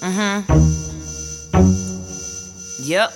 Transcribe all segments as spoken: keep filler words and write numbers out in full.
Mm-hmm. Yep.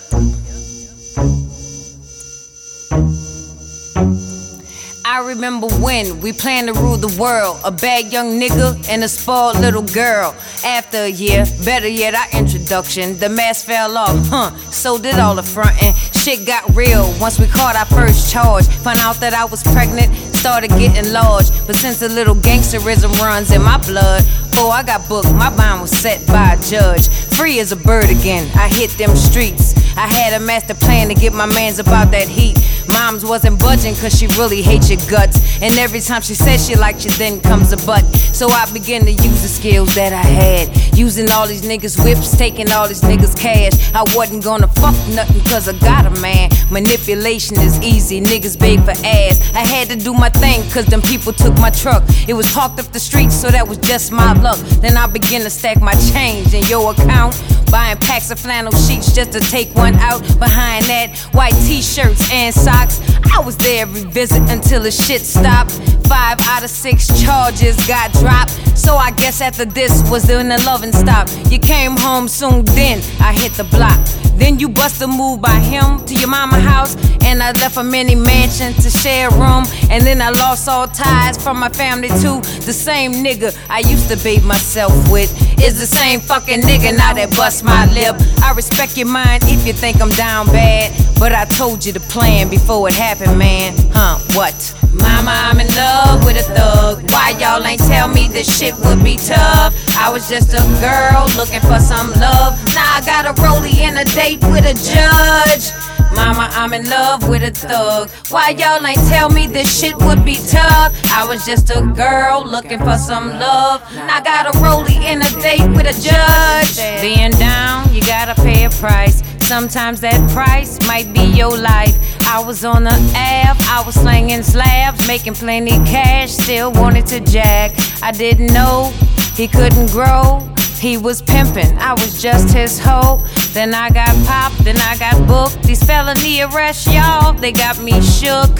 I remember when we planned to rule the world. A bad young nigga and a spoiled little girl. After a year, better yet, our introduction, the mask fell off, huh? So did all the frontin'. Shit got real once we caught our first charge. Found out that I was pregnant, started getting large. But since the little gangsterism runs in my blood, before I got booked, my bond was set by a judge. Free as a bird again, I hit them streets. I had a master plan to get my mans about that heat. Moms wasn't budging cause she really hates your guts. And every time she says she likes you, then comes a but. So I began to use the skills that I had. Using all these niggas' whips, taking all these niggas' cash. I wasn't gonna fuck nothing cause I got a man. Manipulation is easy, niggas beg for ass. I had to do my thing cause them people took my truck. It was parked up the street, so that was just my luck. Then I began to stack my change in your account. Buying packs of flannel sheets just to take one out. Behind that, white t-shirts and socks. I was there every visit until the shit stopped. Five out of six charges got dropped. So I guess after this was when the loving stopped. You came home soon, then I hit the block. Then you bust a move by him to your mama house. And I left a mini mansion to share a room. And then I lost all ties from my family too. The same nigga I used to bathe myself with is the same fucking nigga now that bust my lip. I respect your mind if you think I'm down bad, but I told you the plan before it happened, man. Huh, what? Mama, I'm in love with a thug. Why y'all ain't tell me this shit would be tough? I was just a girl looking for some love. Now I got a rollie and a date with a judge. Mama, I'm in love with a thug. Why y'all ain't tell me this shit would be tough? I was just a girl looking for some love. Now I got a rollie and a date with a judge. Being down, you gotta pay a price. Sometimes that price might be your life. I was on the Ave, I was slinging slabs, making plenty cash, still wanted to jack. I didn't know he couldn't grow. He was pimping, I was just his hoe. Then I got popped, then I got booked. These felony arrests, y'all, they got me shook.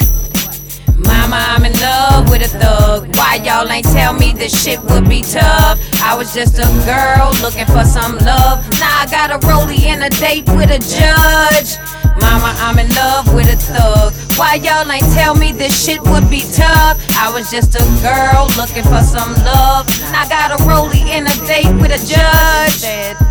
Mama, I'm in love with a thug. Why y'all ain't tell me this shit would be tough? I was just a girl looking for some love. Now I got a rollie and a date with a judge. Mama, I'm in love with a thug. Why y'all ain't tell me this shit would be tough? I was just a girl looking for some love. Now I got a rollie and a date with a judge.